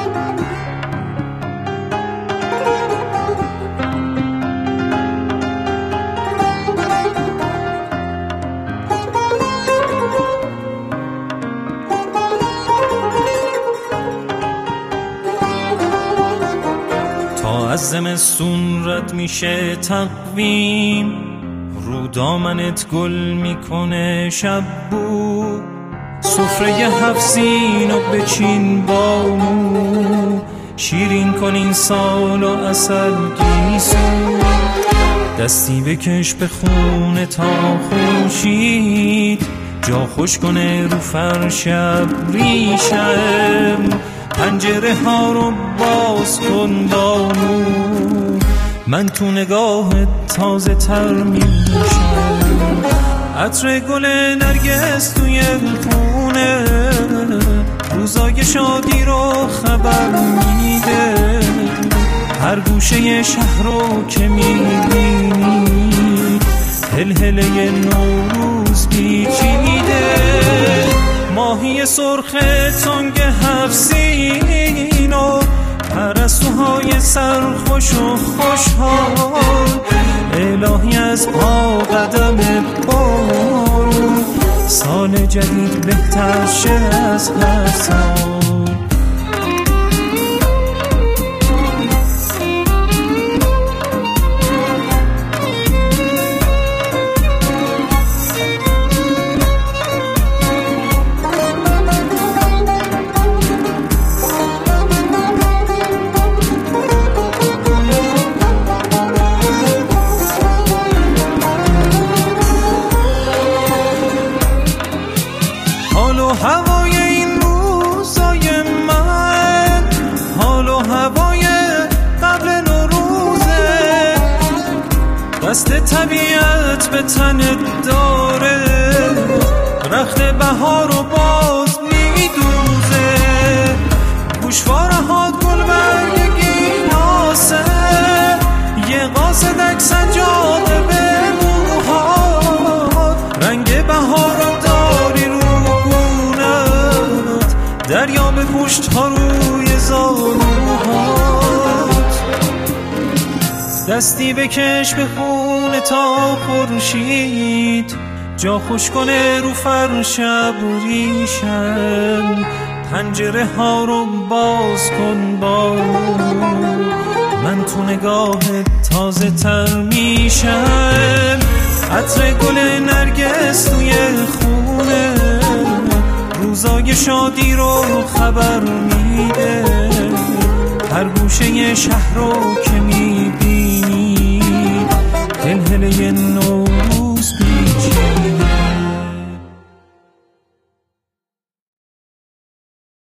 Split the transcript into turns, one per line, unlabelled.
از زمستون رد میشه تقویم، رو دامنت گل میکنه شب بو، سفره 7 سین و بچین بانو، شیرین کن این سال و عسل گیسو، دستی بکش به خونه تا خورشید، جا خوش کنه رو فرش ابریشم، پنجره ها رو باز کن بانو، من تو نگاهت تازه تر میشم، عطر گل نرگس توی خونه، روزای شادی رو خبر میده، هر گوشه شهر رو که میبینی، هلهله نوروز پیچیده، ماهی سرخ تنگ 7 سین و پرستوهای سرخوش و خوشحال، الهی از پا قدم بارون، سال جدید بهتر شه از هر سال. هوای این روزای من، حال و هوای قبل نوروزه، دست طبیعت به تنت داره، رخت بهار رو باز میدوزه، گوشواره ها گل برگ گیلاسه، یه قاصدک سجاده به موهات، رنگ بهار رو داری رو دریا به پشت ها روی زانوهات، دستی بکش به خونه تا خورشید، جا خوش کنه رو فرش ابریشم، پنجره ها رو باز کن بانو، من تو نگاهت تازه تر میشم، عطر گل نرگس توی خونه، روزای شادی رو خبر میده، هر گوشه شهر رو که